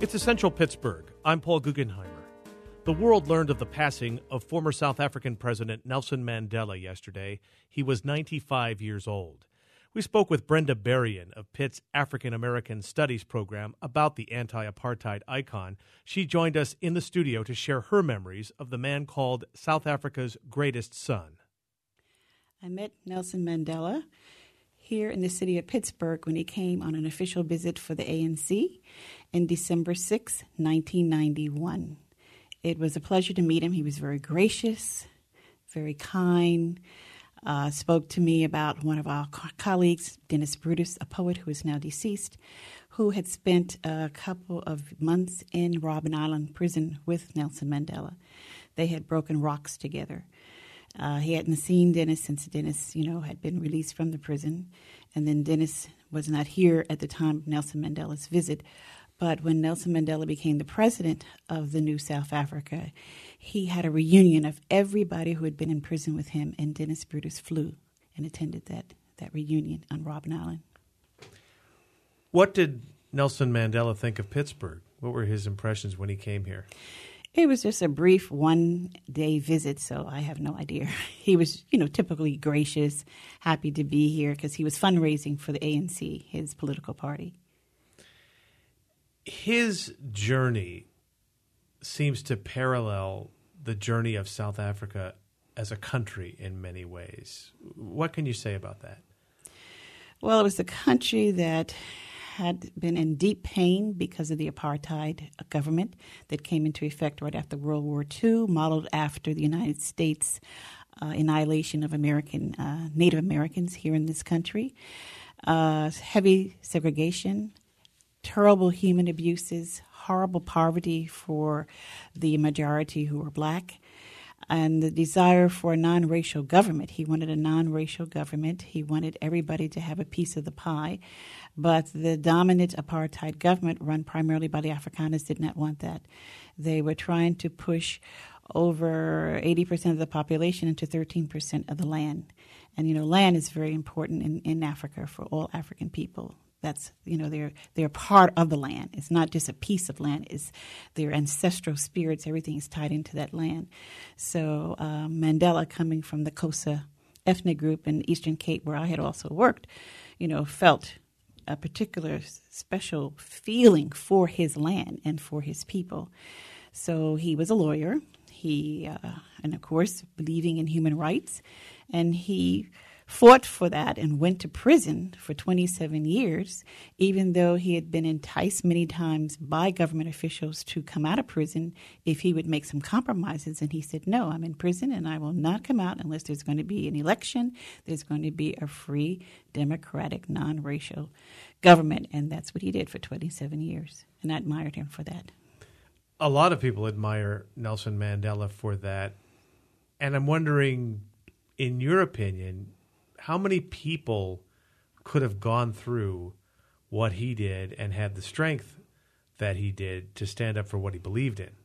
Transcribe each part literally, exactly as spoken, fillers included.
It's Essential Pittsburgh. I'm Paul Guggenheimer. The world learned of the passing of former South African President Nelson Mandela yesterday. He was ninety-five years old. We spoke with Brenda Berrien of Pitt's African American Studies program about the anti-apartheid icon. She joined us in the studio to share her memories of the man called South Africa's greatest son. I met Nelson Mandela here in the city of Pittsburgh when he came on an official visit for the A N C in December sixth, nineteen ninety-one. It was a pleasure to meet him. He was very gracious, very kind, uh, spoke to me about one of our co- colleagues, Dennis Brutus, a poet who is now deceased, who had spent a couple of months in Robben Island prison with Nelson Mandela. They had broken rocks together. Uh, he hadn't seen Dennis since Dennis, you know, had been released from the prison. And then Dennis was not here at the time of Nelson Mandela's visit. But when Nelson Mandela became the president of the new South Africa, he had a reunion of everybody who had been in prison with him, and Dennis Brutus flew and attended that, that reunion on Robben Island. What did Nelson Mandela think of Pittsburgh? What were his impressions when he came here? It was just a brief one-day visit, so I have no idea. He was, you know, typically gracious, happy to be here because he was fundraising for the A N C, his political party. His journey seems to parallel the journey of South Africa as a country in many ways. What can you say about that? Well, it was a country that had been in deep pain because of the apartheid government that came into effect right after World War Two, modeled after the United States uh, annihilation of American uh, Native Americans here in this country. Uh, heavy segregation, terrible human abuses, horrible poverty for the majority who were black, and the desire for a non-racial government. He wanted a non-racial government. He wanted everybody to have a piece of the pie. But the dominant apartheid government, run primarily by the Afrikaners, did not want that. They were trying to push over eighty percent of the population into thirteen percent of the land. And, you know, land is very important in, in Africa for all African people. That's, you know, they're they're part of the land. It's not just a piece of land. It's their ancestral spirits. Everything is tied into that land. So uh, Mandela, coming from the Xhosa ethnic group in the Eastern Cape, where I had also worked, you know, felt a particular special feeling for his land and for his people. So he was a lawyer. He, uh, and of course, believing in human rights, and he fought for that and went to prison for twenty-seven years, even though he had been enticed many times by government officials to come out of prison if he would make some compromises. And he said, no, I'm in prison and I will not come out unless there's going to be an election. There's going to be a free, democratic, non-racial government. And that's what he did for twenty-seven years. And I admired him for that. A lot of people admire Nelson Mandela for that. And I'm wondering, in your opinion, how many people could have gone through what he did and had the strength that he did to stand up for what he believed in?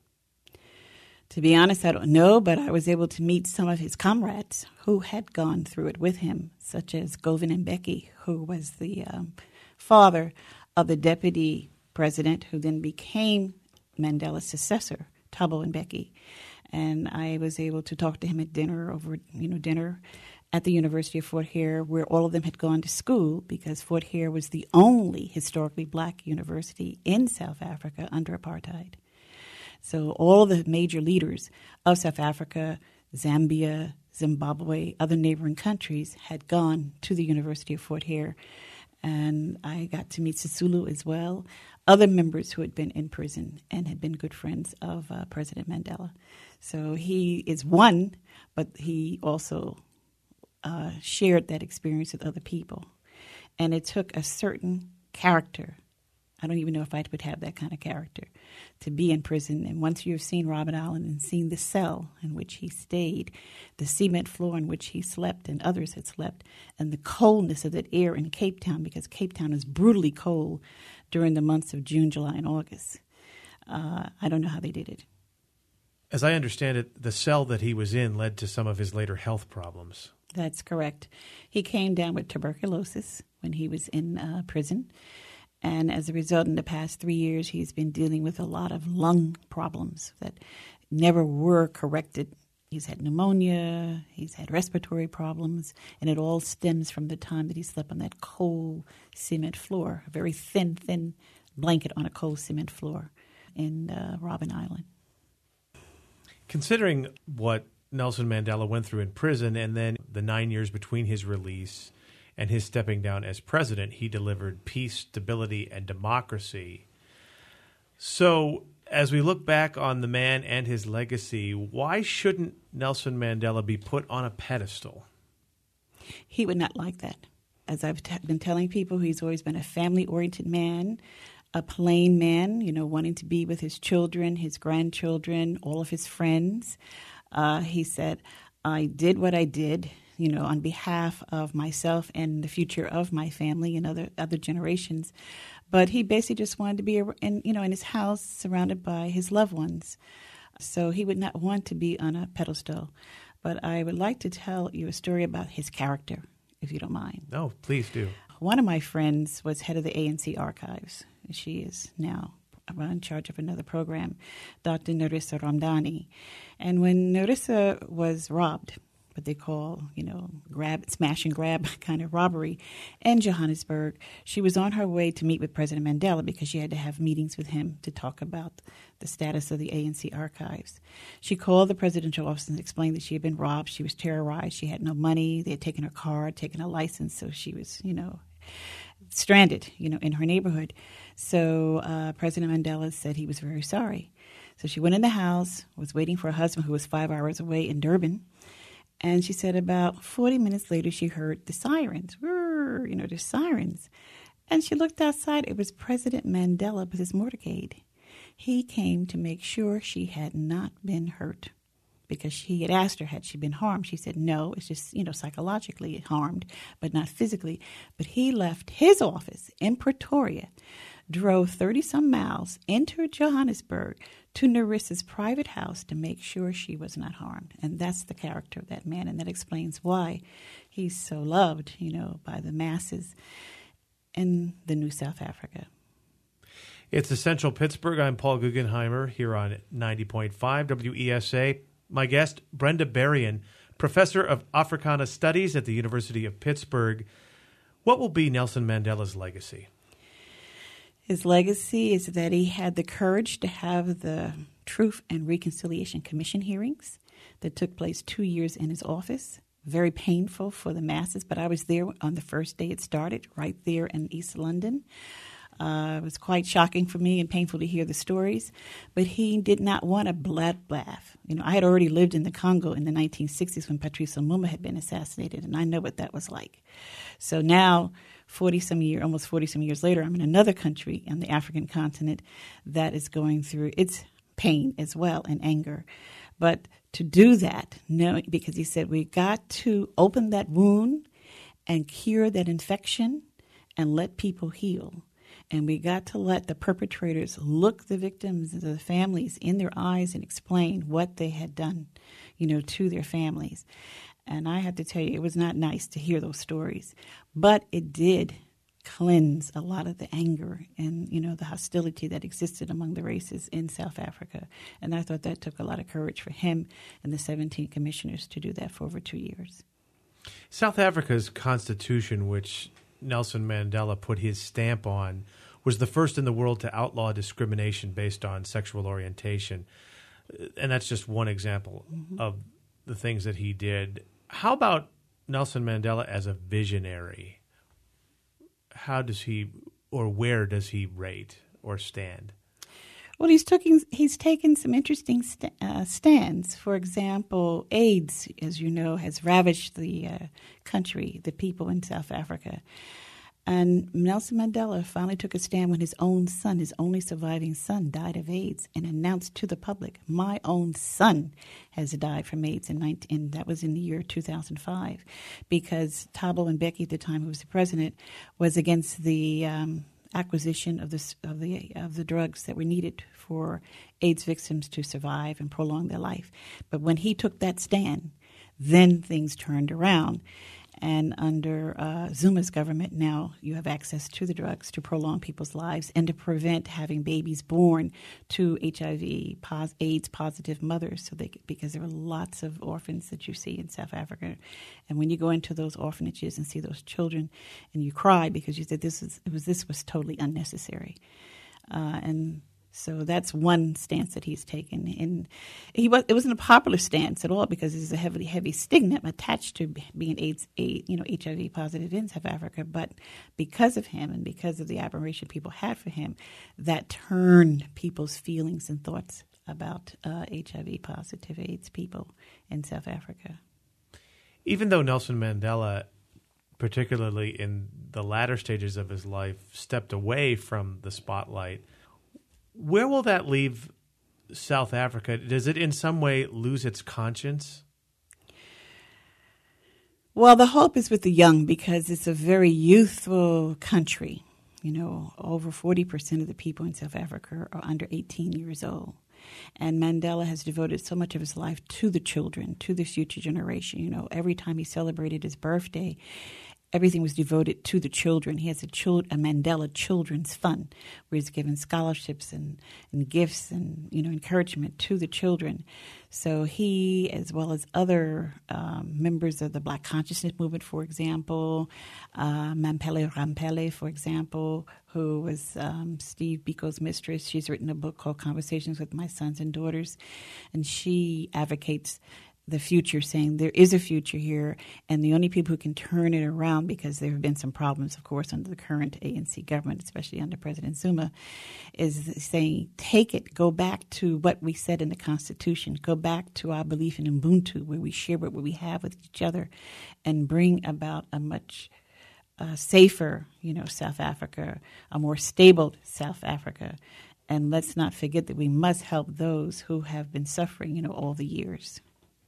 To be honest, I don't know, but I was able to meet some of his comrades who had gone through it with him, such as Govan Mbeki, who was the um, father of the deputy president who then became Mandela's successor, Thabo Mbeki. And I was able to talk to him at dinner, over, you know, dinner at the University of Fort Hare, where all of them had gone to school, because Fort Hare was the only historically black university in South Africa under apartheid. So all of the major leaders of South Africa, Zambia, Zimbabwe, other neighboring countries had gone to the University of Fort Hare. And I got to meet Sisulu as well, other members who had been in prison and had been good friends of uh, President Mandela. So he is one, but he also Uh, shared that experience with other people. And it took a certain character. I don't even know if I would have that kind of character to be in prison. And once you've seen Robben Island and seen the cell in which he stayed, the cement floor in which he slept and others had slept, and the coldness of that air in Cape Town, because Cape Town is brutally cold during the months of June, July, and August. Uh, I don't know how they did it. As I understand it, the cell that he was in led to some of his later health problems. That's correct. He came down with tuberculosis when he was in uh, prison, And as a result, in the past three years, he's been dealing with a lot of lung problems that never were corrected. He's had pneumonia, he's had respiratory problems, and it all stems from the time that he slept on that cold cement floor, a very thin, thin blanket on a cold cement floor in uh, Robben Island. Considering what Nelson Mandela went through in prison and then the nine years between his release and his stepping down as president, he delivered peace, stability, and democracy. So as we look back on the man and his legacy, why shouldn't Nelson Mandela be put on a pedestal? He would not like that. As I've t- been telling people, he's always been a family-oriented man, a plain man, you know, wanting to be with his children, his grandchildren, all of his friends. Uh, he said, I did what I did, you know, on behalf of myself and the future of my family and other other generations. But he basically just wanted to be, in, you know, in his house surrounded by his loved ones. So he would not want to be on a pedestal. But I would like to tell you a story about his character, if you don't mind. No, please do. One of my friends was head of the A N C archives. She is now in charge of another program, Doctor Narissa Ramdani. And when Narissa was robbed, what they call, you know, grab, smash and grab kind of robbery in Johannesburg, she was on her way to meet with President Mandela because she had to have meetings with him to talk about the status of the A N C archives. She called the presidential office and explained that she had been robbed. She was terrorized. She had no money. They had taken her car, taken her license, so she was, you know, stranded, you know, in her neighborhood. So uh, President Mandela said he was very sorry. So she went in the house, was waiting for her husband who was five hours away in Durban. And she said about forty minutes later, she heard the sirens, you know, the sirens. And she looked outside. It was President Mandela with his motorcade. He came to make sure she had not been hurt because he had asked her, had she been harmed? She said, no, it's just, you know, psychologically harmed, but not physically. But he left his office in Pretoria, drove thirty-some miles into Johannesburg to Narissa's private house to make sure she was not harmed. And that's the character of that man, and that explains why he's so loved, you know, by the masses in the New South Africa. It's Essential Pittsburgh. I'm Paul Guggenheimer here on ninety point five W E S A. My guest, Brenda Berrien, professor of Africana Studies at the University of Pittsburgh. What will be Nelson Mandela's legacy? His legacy is that he had the courage to have the Truth and Reconciliation Commission hearings that took place two years in his office. Very painful for the masses, but I was there on the first day it started, right there in East London. Uh, it was quite shocking for me and painful to hear the stories, but he did not want a bloodbath. You know, I had already lived in the Congo in the nineteen sixties when Patrice Lumumba had been assassinated, and I know what that was like. So now, forty-some years, almost forty-some years later, I'm in another country on the African continent that is going through its pain as well and anger. But to do that, knowing, because he said we got to open that wound and cure that infection and let people heal. And we got to let the perpetrators look the victims and the families in their eyes and explain what they had done, you know, to their families. And I have to tell you, it was not nice to hear those stories. But it did cleanse a lot of the anger and, you know, the hostility that existed among the races in South Africa. And I thought that took a lot of courage for him and the seventeen commissioners to do that for over two years. South Africa's constitution, which Nelson Mandela put his stamp on, was the first in the world to outlaw discrimination based on sexual orientation. And that's just one example mm-hmm. of the things that he did. How about Nelson Mandela as a visionary? How does he, or where does he rate or stand? Well, he's taking he's taken some interesting st- uh, stands. For example, AIDS, as you know, has ravaged the uh, country, the people in South Africa. And Nelson Mandela finally took a stand when his own son, his only surviving son, died of AIDS and announced to the public, my own son has died from AIDS, in nineteen, and that was in the year two thousand five, because Thabo Mbeki, at the time who was the president, was against the um, acquisition of the, of the of the drugs that were needed for AIDS victims to survive and prolong their life. But when he took that stand, then things turned around. And under uh, Zuma's government, now you have access to the drugs to prolong people's lives and to prevent having babies born to H I V, pos- AIDS positive mothers. So they, because there are lots of orphans that you see in South Africa. And when you go into those orphanages and see those children and you cry because you said this was, it was, this was totally unnecessary. Uh, and So that's one stance that he's taken, and he was. It wasn't a popular stance at all because there's a heavily heavy stigma attached to being AIDS, a, you know, H I V positive in South Africa. But because of him and because of the admiration people had for him, that turned people's feelings and thoughts about uh, H I V positive AIDS people in South Africa. Even though Nelson Mandela, particularly in the latter stages of his life, stepped away from the spotlight, where will that leave South Africa? Does it in some way lose its conscience? Well, the hope is with the young because it's a very youthful country. You know, over forty percent of the people in South Africa are under eighteen years old. And Mandela has devoted so much of his life to the children, to the future generation. You know, every time he celebrated his birthday, everything was devoted to the children. He has a, chil- a Mandela Children's Fund where he's given scholarships and, and gifts and, you know, encouragement to the children. So he, as well as other um, members of the Black Consciousness Movement, for example, uh, Mampele Rampele, for example, who was um, Steve Biko's mistress. She's written a book called Conversations with My Sons and Daughters, and she advocates the future, saying there is a future here, and the only people who can turn it around, because there have been some problems, of course, under the current A N C government, especially under President Zuma, is saying, take it, go back to what we said in the Constitution, go back to our belief in Ubuntu, where we share what we have with each other, and bring about a much uh, safer, you know, South Africa, a more stable South Africa. And let's not forget that we must help those who have been suffering, you know, all the years.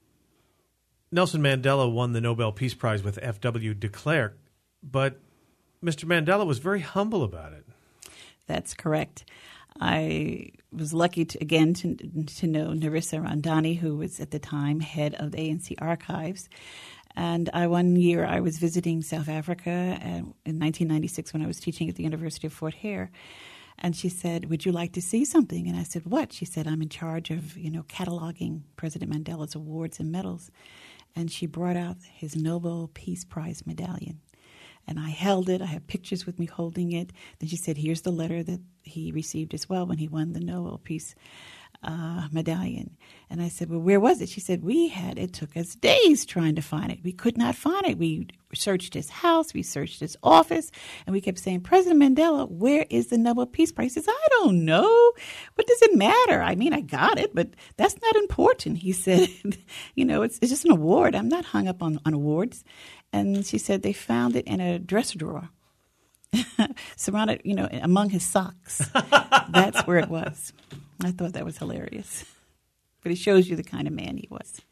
Nelson Mandela won the Nobel Peace Prize with F W de Klerk, but Mister Mandela was very humble about it. That's correct. I was lucky, to, again, to, to know Nerissa Randani, who was at the time head of the A N C archives. And I, one year I was visiting South Africa in nineteen ninety-six when I was teaching at the University of Fort Hare. And she said, would you like to see something? And I said, what? She said, I'm in charge of, you know, cataloging President Mandela's awards and medals. And she brought out his Nobel Peace Prize medallion. And I held it. I have pictures with me holding it. Then she said, here's the letter that he received as well when he won the Nobel Peace uh, medallion. And I said, well, where was it? She said, we had, it took us days trying to find it. We could not find it. We searched his house. We searched his office. And we kept saying, President Mandela, where is the Nobel Peace Prize? He says, I don't know. What does it matter? I mean, I got it, but that's not important. He said, you know, it's, it's just an award. I'm not hung up on, on awards. And she said they found it in a dresser drawer, surrounded, you know, among his socks. That's where it was. I thought that was hilarious. But it shows you the kind of man he was.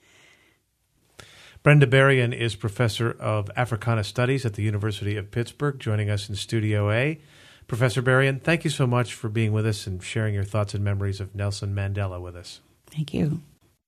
Brenda Berrien is professor of Africana Studies at the University of Pittsburgh, joining us in Studio A. Professor Berrien, thank you so much for being with us and sharing your thoughts and memories of Nelson Mandela with us. Thank you.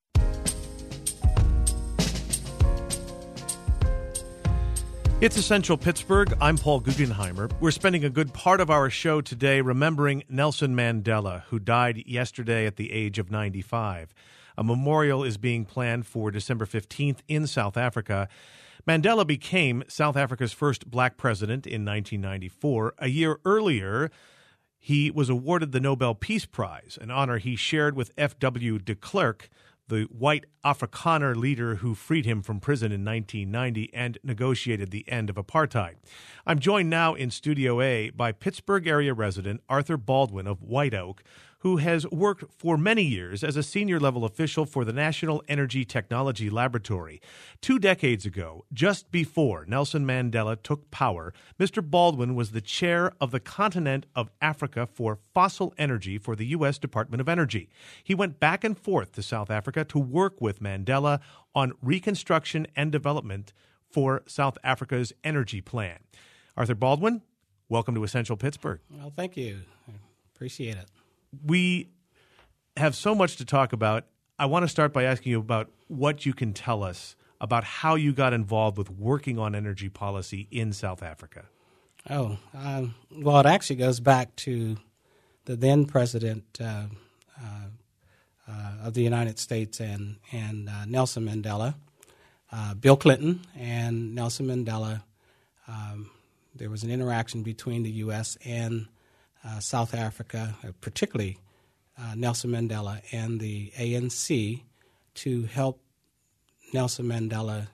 It's Essential Pittsburgh. I'm Paul Guggenheimer. We're spending a good part of our show today remembering Nelson Mandela, who died yesterday at the age of ninety-five. A memorial is being planned for December fifteenth in South Africa. Mandela became South Africa's first black president in nineteen ninety-four. A year earlier, he was awarded the Nobel Peace Prize, an honor he shared with F W de Klerk, the white Afrikaner leader who freed him from prison in nineteen ninety and negotiated the end of apartheid. I'm joined now in Studio A by Pittsburgh area resident Arthur Baldwin of White Oak, who has worked for many years as a senior-level official for the National Energy Technology Laboratory. Two decades ago, just before Nelson Mandela took power, Mister Baldwin was the chair of the continent of Africa for fossil energy for the U S Department of Energy. He went back and forth to South Africa to work with Mandela on reconstruction and development for South Africa's energy plan. Arthur Baldwin, welcome to Essential Pittsburgh. Well, thank you. I appreciate it. We have so much to talk about. I want to start by asking you about what you can tell us about how you got involved with working on energy policy in South Africa. Oh, um, well, it actually goes back to the then president uh, uh, uh, of the United States and, and uh, Nelson Mandela, uh, Bill Clinton and Nelson Mandela. Um, there was an interaction between the U S and uh, South Africa, uh, particularly uh, Nelson Mandela and the A N C, to help Nelson Mandela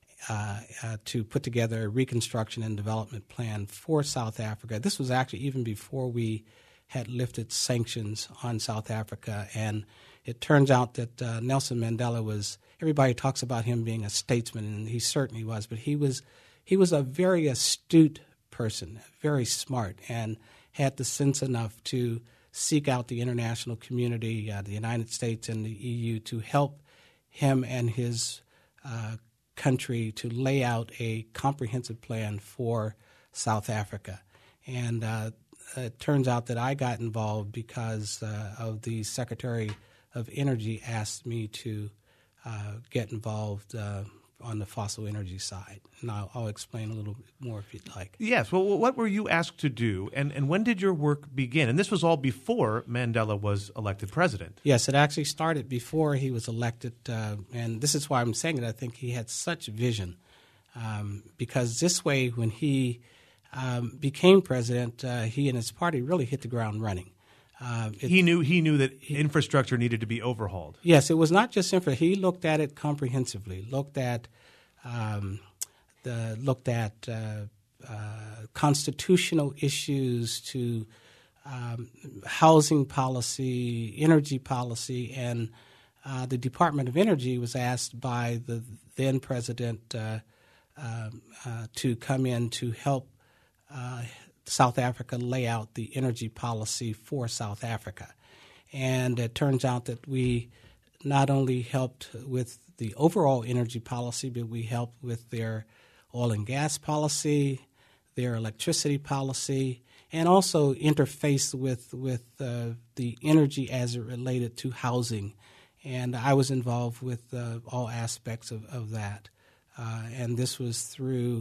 uh, uh, to put together a reconstruction and development plan for South Africa. This was actually even before we had lifted sanctions on South Africa, and it turns out that uh, Nelson Mandela was, everybody talks about him being a statesman, and he certainly was, but he was he was a very astute person, very smart, and had the sense enough to seek out the international community, uh, the United States and the E U, to help him and his uh, country to lay out a comprehensive plan for South Africa. And uh, it turns out that I got involved because uh, of the Secretary of Energy asked me to uh, get involved uh, on the fossil energy side. And I'll, I'll explain a little bit more if you'd like. Yes. Well, what were you asked to do, and, and when did your work begin? And this was all before Mandela was elected president. Yes, it actually started before he was elected, uh, and this is why I'm saying it. I think he had such vision, um, because this way, when he um, became president, uh, he and his party really hit the ground running. Uh, it, he knew he knew that infrastructure needed to be overhauled. Yes, it was not just infrastructure. He looked at it comprehensively. Looked at um, the looked at uh, uh, constitutional issues to um, housing policy, energy policy, and uh, the Department of Energy was asked by the then president uh, uh, uh, to come in to help Uh, South Africa lay out the energy policy for South Africa. And it turns out that we not only helped with the overall energy policy, but we helped with their oil and gas policy, their electricity policy, and also interfaced with, with uh, the energy as it related to housing. And I was involved with uh, all aspects of, of that. Uh, and this was through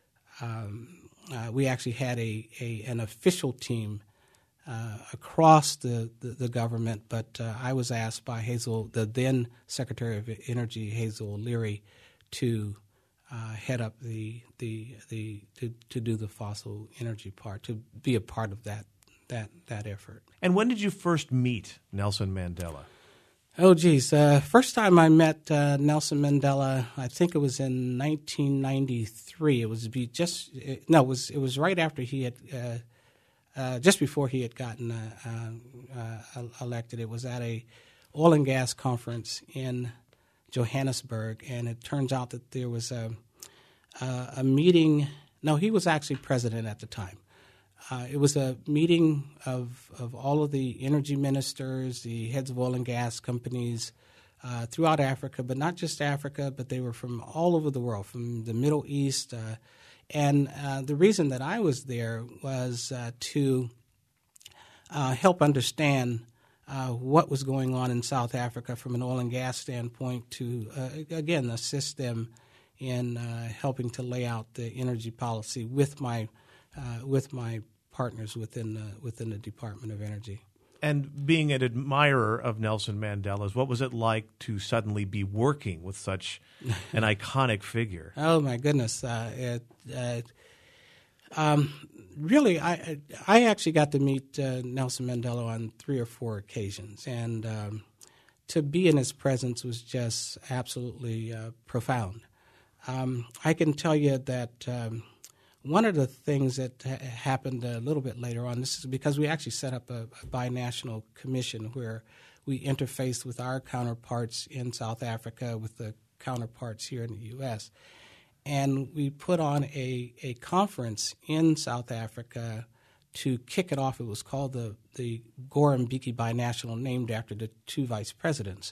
um, Uh, we actually had a, a an official team uh, across the, the, the government, but uh, I was asked by Hazel, the then Secretary of Energy, Hazel O'Leary, to uh, head up the the the to, to do the fossil energy part, to be a part of that that that effort. And when did you first meet Nelson Mandela? Oh, geez. Uh, first time I met uh, Nelson Mandela, I think it was in nineteen ninety-three. It was be just it, no, it was it was right after he had, uh, uh, just before he had gotten uh, uh, uh, elected. It was at a oil and gas conference in Johannesburg, and it turns out that there was a a, a meeting. No, he was actually president at the time. Uh, it was a meeting of, of all of the energy ministers, the heads of oil and gas companies uh, throughout Africa, but not just Africa, but they were from all over the world, from the Middle East. Uh, and uh, the reason that I was there was uh, to uh, help understand uh, what was going on in South Africa from an oil and gas standpoint, to, uh, again, assist them in uh, helping to lay out the energy policy with my Uh, with my partners within the, within the Department of Energy. And being an admirer of Nelson Mandela's, what was it like to suddenly be working with such an iconic figure? Oh, my goodness. Uh, it, uh, um, really, I I actually got to meet uh, Nelson Mandela on three or four occasions, and um, to be in his presence was just absolutely uh, profound. Um, I can tell you that um, one of the things that ha- happened a little bit later on, this is because we actually set up a, a binational commission where we interfaced with our counterparts in South Africa with the counterparts here in the U S And we put on a, a conference in South Africa to kick it off. It was called the, the Gore Mbeki Binational, named after the two vice presidents.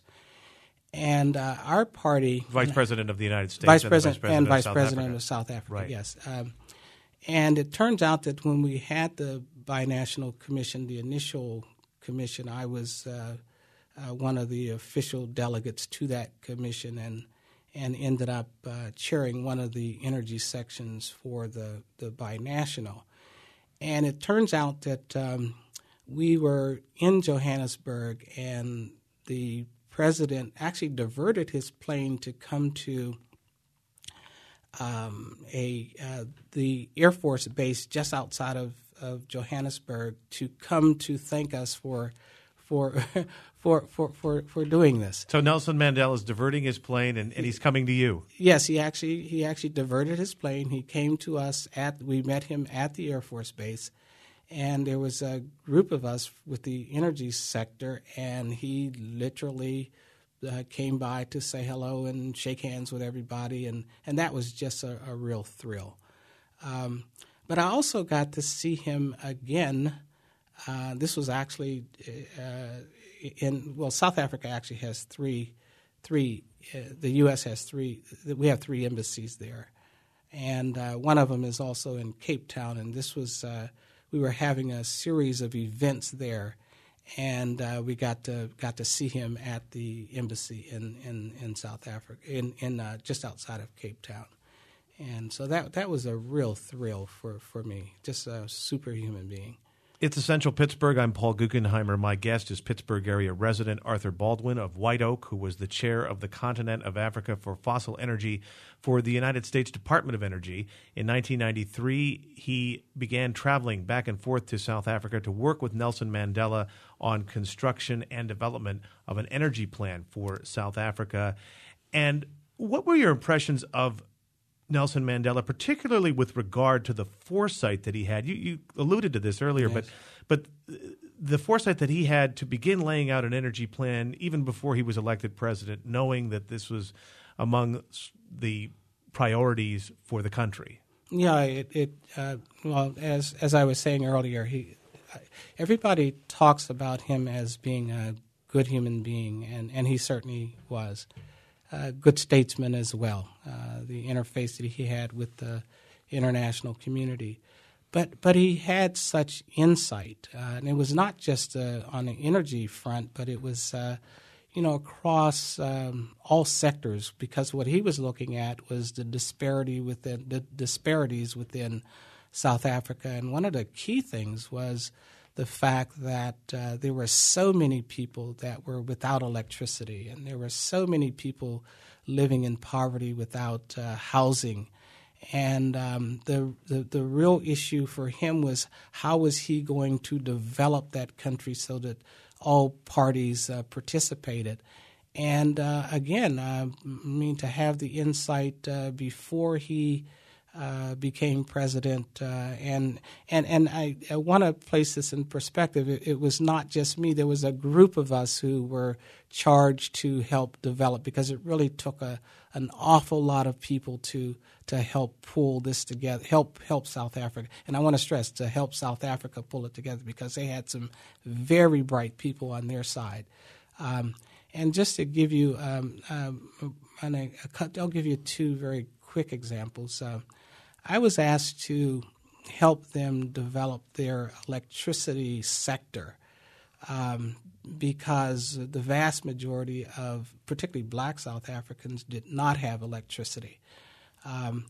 And uh, our party... Vice President of the United States Vice and President, Vice President, and of, Vice South President Africa. of South Africa, Right. yes. Um, and it turns out that when we had the binational commission, the initial commission, I was uh, uh, one of the official delegates to that commission, and and ended up uh, chairing one of the energy sections for the, the binational. And it turns out that um, we were in Johannesburg, and the president actually diverted his plane to come to um, a uh, the Air Force base just outside of, of Johannesburg to come to thank us for for for for for, for doing this. So Nelson Mandela is diverting his plane, and, and he's coming to you. Yes, he actually he actually diverted his plane. He came to us at we met him at the Air Force base, and there was a group of us with the energy sector, and he literally uh, came by to say hello and shake hands with everybody, and, and that was just a, a real thrill. Um, but I also got to see him again. Uh, this was actually uh, in well, South Africa actually has three, three. Uh, the U S has three. We have three embassies there, and uh, one of them is also in Cape Town. And this was uh, we were having a series of events there, and uh, we got to got to see him at the embassy in, in, in South Africa, in in uh, just outside of Cape Town. And so that that was a real thrill for, for me, just a superhuman being. It's Essential Pittsburgh. I'm Paul Guggenheimer. My guest is Pittsburgh area resident Arthur Baldwin of White Oak, who was the chair of the Continent of Africa for Fossil Energy for the United States Department of Energy. In nineteen ninety-three, he began traveling back and forth to South Africa to work with Nelson Mandela on construction and development of an energy plan for South Africa. And what were your impressions of Nelson Mandela, particularly with regard to the foresight that he had? You, you alluded to this earlier, yes. but but the foresight that he had to begin laying out an energy plan even before he was elected president, knowing that this was among the priorities for the country. Yeah, it, it uh, well, as as I was saying earlier, he everybody talks about him as being a good human being, and, and he certainly was. A good statesman as well, uh, the interface that he had with the international community. But but he had such insight, uh, and it was not just uh, on the energy front, but it was, uh, you know, across um, all sectors, because what he was looking at was the disparity within the disparities within South Africa. And one of the key things was the fact that uh, there were so many people that were without electricity, and there were so many people living in poverty without uh, housing. And um, the, the the real issue for him was, how was he going to develop that country so that all parties uh, participated? And uh, again, uh, I mean, to have the insight uh, before he Uh, became president, uh, and and and I, I want to place this in perspective. It, it was not just me. There was a group of us who were charged to help develop, because it really took a an awful lot of people to to help pull this together, help help South Africa. And I want to stress, to help South Africa pull it together, because they had some very bright people on their side. Um, and just to give you, um, um, a, a, I'll give you two very quick examples. Uh, I was asked to help them develop their electricity sector, um, because the vast majority of particularly black South Africans did not have electricity. Um,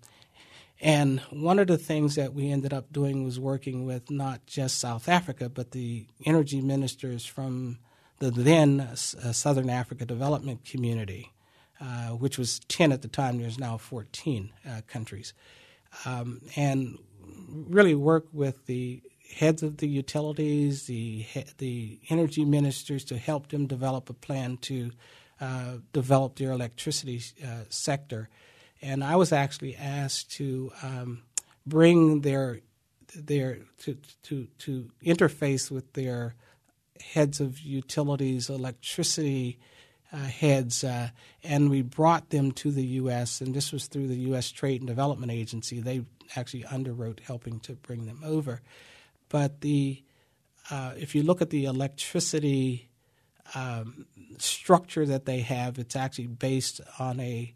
and one of the things that we ended up doing was working with not just South Africa, but the energy ministers from the then uh, Southern Africa Development Community, uh, which was ten at the time. There's now fourteen uh, countries. Um, and really work with the heads of the utilities, the the energy ministers, to help them develop a plan to uh, develop their electricity uh, sector. And I was actually asked to um, bring their their to to to interface with their heads of utilities, electricity Uh, heads, uh, and we brought them to the U S, and this was through the U S Trade and Development Agency. They actually underwrote helping to bring them over. But the uh, if you look at the electricity um, structure that they have, it's actually based on a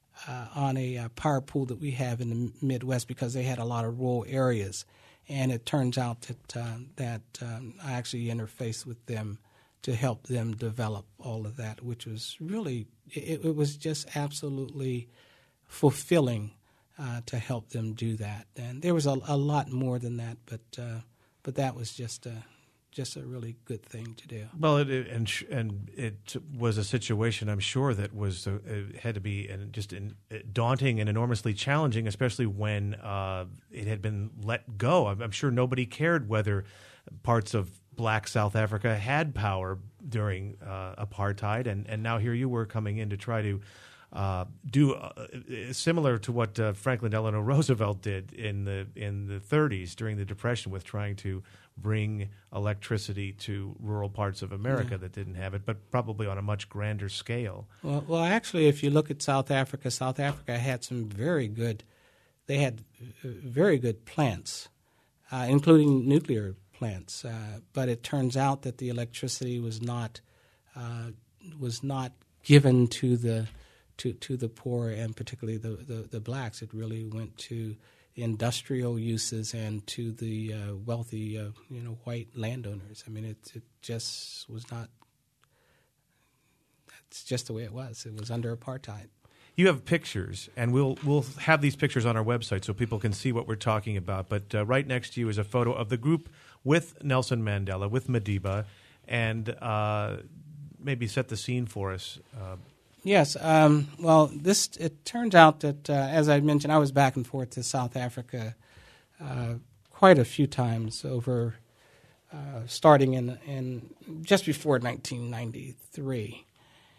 uh, on a uh, power pool that we have in the Midwest, because they had a lot of rural areas. And it turns out that uh, that um, I actually interfaced with them to help them develop all of that, which was really, it, it was just absolutely fulfilling uh, to help them do that. And there was a, a lot more than that, but uh, but that was just a just a really good thing to do. Well, it, it, and sh- and it was a situation, I'm sure, that was uh, it had to be and just in, daunting and enormously challenging, especially when uh, it had been let go. I'm, I'm sure nobody cared whether parts of Black South Africa had power during uh, apartheid, and, and now here you were coming in to try to uh, do uh, similar to what uh, Franklin Delano Roosevelt did in the in the thirties during the Depression, with trying to bring electricity to rural parts of America yeah. that didn't have it, but probably on a much grander scale. Well, well, actually, if you look at South Africa, South Africa had some very good, they had very good plants, uh, including nuclear plants. Uh, but it turns out that the electricity was not uh, was not given to the to to the poor, and particularly the, the, the blacks. It really went to industrial uses and to the uh, wealthy, uh, you know, white landowners. I mean, it, it just was not. That's just the way it was. It was under apartheid. You have pictures, and we'll we'll have these pictures on our website so people can see what we're talking about. But uh, right next to you is a photo of the group with Nelson Mandela, with Madiba, and uh, maybe set the scene for us. Uh, Yes. Um, well, this it turns out that, uh, as I mentioned, I was back and forth to South Africa uh, quite a few times over, uh, starting in, in just before nineteen ninety-three,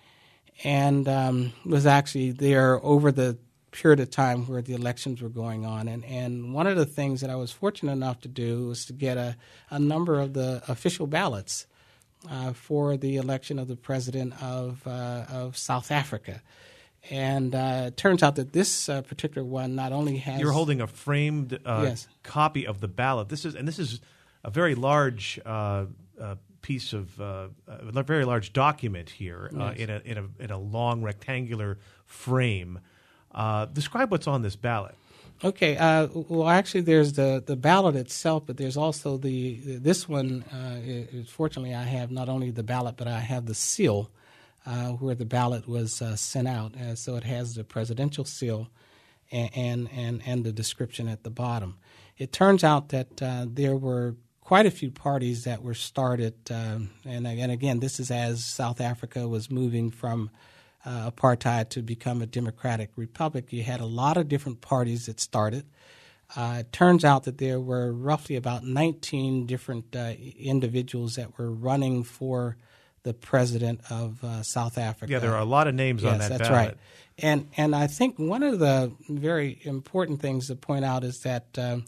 and um, was actually there over the period of time where the elections were going on. And, and one of the things that I was fortunate enough to do was to get a, a number of the official ballots Uh, for the election of the president of uh, of South Africa, and uh, it turns out that this uh, particular one not only has you're holding a framed uh, yes. copy of the ballot. This is and this is a very large uh, uh, piece of uh, a very large document here uh, yes. in a in a in a long rectangular frame. Uh, describe what's on this ballot. Okay. Uh, well, actually, there's the, the ballot itself, but there's also the this one. Uh, is, fortunately, I have not only the ballot, but I have the seal uh, where the ballot was uh, sent out. Uh, so it has the presidential seal and, and and and the description at the bottom. It turns out that uh, there were quite a few parties that were started, um, and and again, this is as South Africa was moving from Uh, apartheid to become a democratic republic. You had a lot of different parties that started. Uh, it turns out that there were roughly about nineteen different uh, individuals that were running for the president of uh, South Africa. Yeah, there are a lot of names yes, on that that's ballot. Right. And and I think one of the very important things to point out is that um,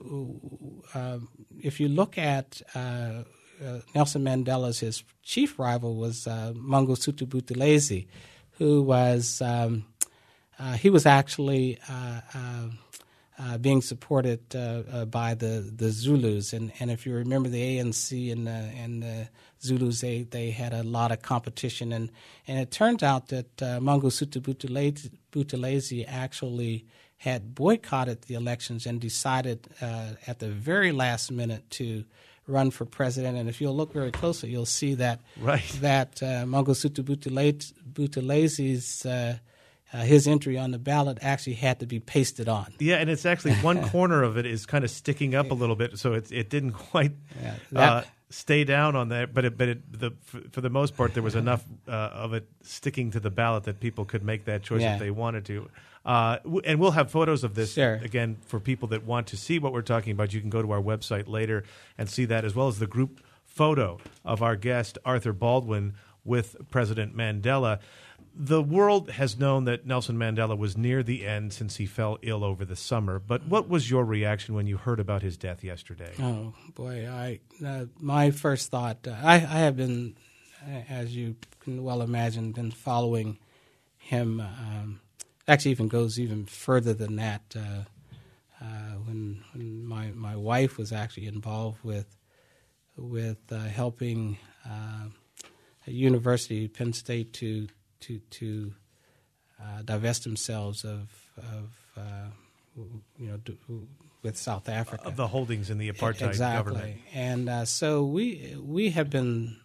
uh, if you look at uh, uh, Nelson Mandela's, his chief rival was uh, Mangosuthu Buthelezi, who was um, uh, he was actually uh, uh, uh, being supported uh, uh, by the, the Zulus, and, and if you remember the A N C and the, and the Zulus, they, they had a lot of competition, and, and it turns out that uh, Mangosuthu Buthelezi, Buthelezi actually had boycotted the elections and decided uh, at the very last minute to run for president. And if you'll look very closely, you'll see that right. that uh, Mangosuthu Buthelezi's uh, uh, his entry on the ballot actually had to be pasted on. Yeah, and it's actually one corner of it is kind of sticking up a little bit, so it it didn't quite yeah, that, uh, stay down on that. But it, but it, the, for, for the most part, there was enough uh, of it sticking to the ballot that people could make that choice yeah. if they wanted to. Uh, w- and we'll have photos of this, sure. again, for people that want to see what we're talking about. You can go to our website later and see that, as well as the group photo of our guest, Arthur Baldwin, with President Mandela. The world has known that Nelson Mandela was near the end since he fell ill over the summer. But what was your reaction when you heard about his death yesterday? Oh, boy. I uh, my first thought, uh, I, I have been, as you can well imagine, been following him. Um, Actually, even goes even further than that. Uh, uh, when, when my my wife was actually involved with with uh, helping uh, a university, Penn State, to to to uh, divest themselves of of uh, you know with South Africa Of the holdings in the apartheid exactly. government. And uh, so we we have been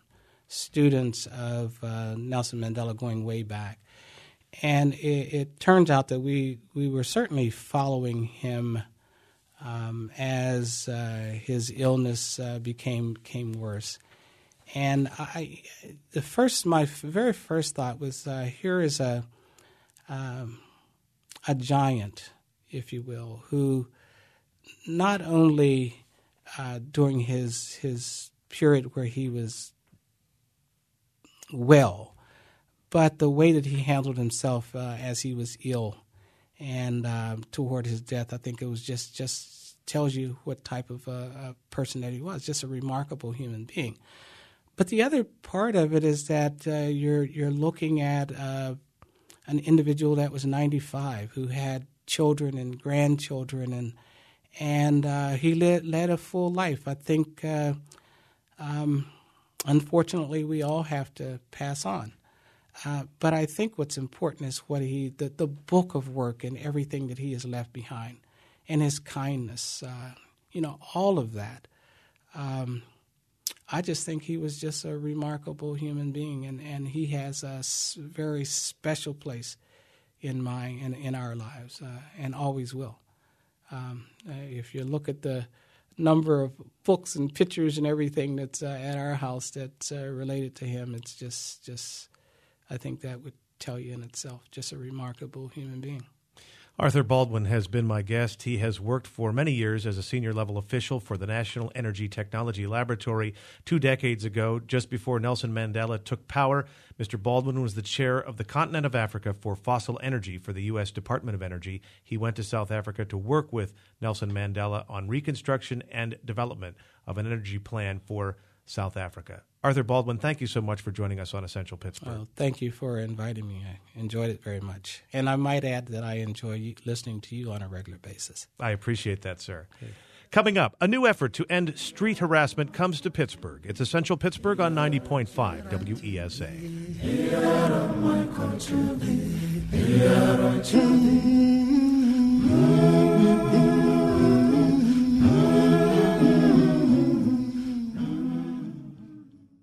students of uh, Nelson Mandela going way back. And it, it turns out that we, we were certainly following him um, as uh, his illness uh, became became worse. And I, the first, my very first thought was, uh, here is a um, a giant, if you will, who not only uh, during his his period where he was well, but the way that he handled himself uh, as he was ill and uh, toward his death, I think it was just just tells you what type of uh, a person that he was, just a remarkable human being. But the other part of it is that uh, you're you're looking at uh, an individual that was ninety-five who had children and grandchildren, and and uh, he led, led a full life. I think, uh, um, unfortunately, we all have to pass on. Uh, but I think what's important is what he, the, the book of work and everything that he has left behind, and his kindness, uh, you know, all of that. Um, I just think he was just a remarkable human being, and, and he has a s- very special place in my in, in our lives, uh, and always will. Um, uh, if you look at the number of books and pictures and everything that's uh, at our house that's uh, related to him, it's just just. I think that would tell you in itself, just a remarkable human being. Arthur Baldwin has been my guest. He has worked for many years as a senior-level official for the National Energy Technology Laboratory. Two decades ago, just before Nelson Mandela took power, Mister Baldwin was the chair of the continent of Africa for fossil energy for the U S Department of Energy. He went to South Africa to work with Nelson Mandela on reconstruction and development of an energy plan for South Africa. Arthur Baldwin, thank you so much for joining us on Essential Pittsburgh. Well, thank you for inviting me. I enjoyed it very much. And I might add that I enjoy listening to you on a regular basis. I appreciate that, sir. Okay. Coming up, a new effort to end street harassment comes to Pittsburgh. It's Essential Pittsburgh on ninety point five W E S A.